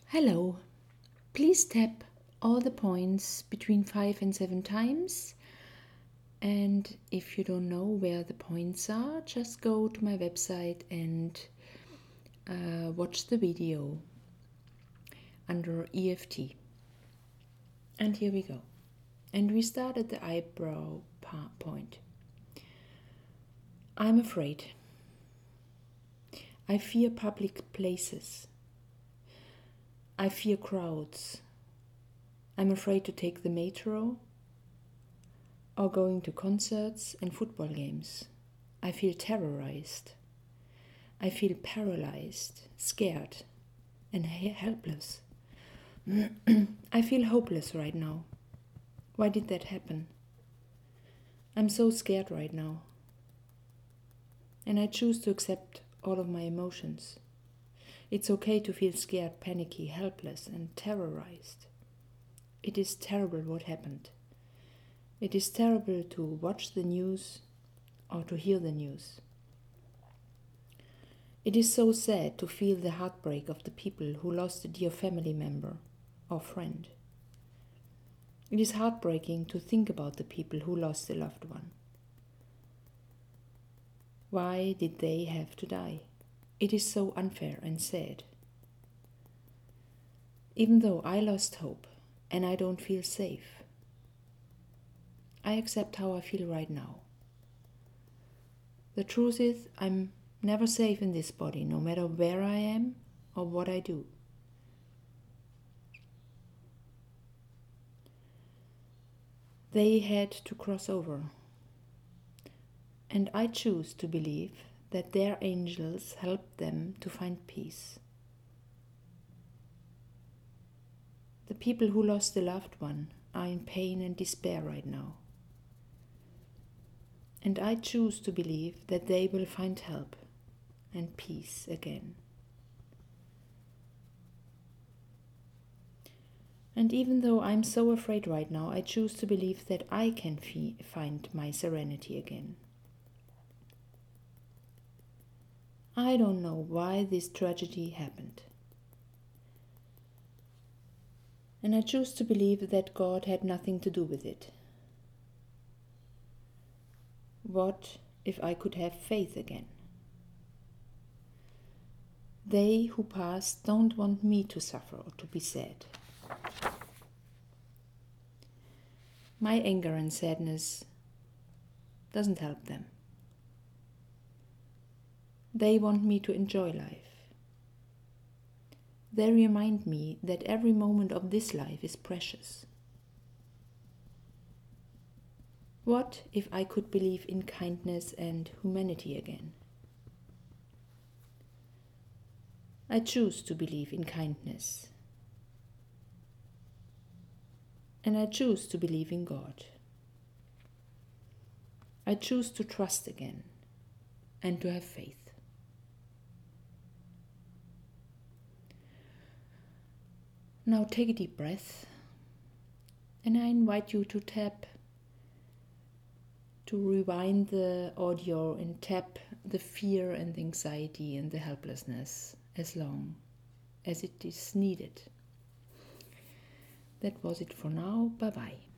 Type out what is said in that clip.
Hello, please tap all the points between 5 and 7 times. And if you don't know where the points are, just go to my website and watch the video under EFT. And here we go. And we start at the eyebrow point. I'm afraid. I fear public places. I fear crowds. I'm afraid to take the metro or going to concerts and football games. I feel terrorized. I feel paralyzed, scared, and helpless. I feel hopeless right now. Why did that happen? I'm so scared right now. And I choose to accept all of my emotions. It's okay to feel scared, panicky, helpless, and terrorized. It is terrible what happened. It is terrible to watch the news or to hear the news. It is so sad to feel the heartbreak of the people who lost a dear family member or friend. It is heartbreaking to think about the people who lost a loved one. Why did they have to die? It is so unfair and sad. Even though I lost hope and I don't feel safe, I accept how I feel right now. The truth is, I'm never safe in this body, no matter where I am or what I do. They had to cross over, and I choose to believe that their angels helped them to find peace. The people who lost a loved one are in pain and despair right now. And I choose to believe that they will find help and peace again. And even though I'm so afraid right now, I choose to believe that I can find my serenity again. I don't know why this tragedy happened. And I choose to believe that God had nothing to do with it. What if I could have faith again? They who passed don't want me to suffer or to be sad. My anger and sadness doesn't help them. They want me to enjoy life. They remind me that every moment of this life is precious. What if I could believe in kindness and humanity again? I choose to believe in kindness. And I choose to believe in God. I choose to trust again and to have faith. Now take a deep breath, and I invite you to rewind the audio and tap the fear and the anxiety and the helplessness as long as it is needed. That was it for now. Bye-bye.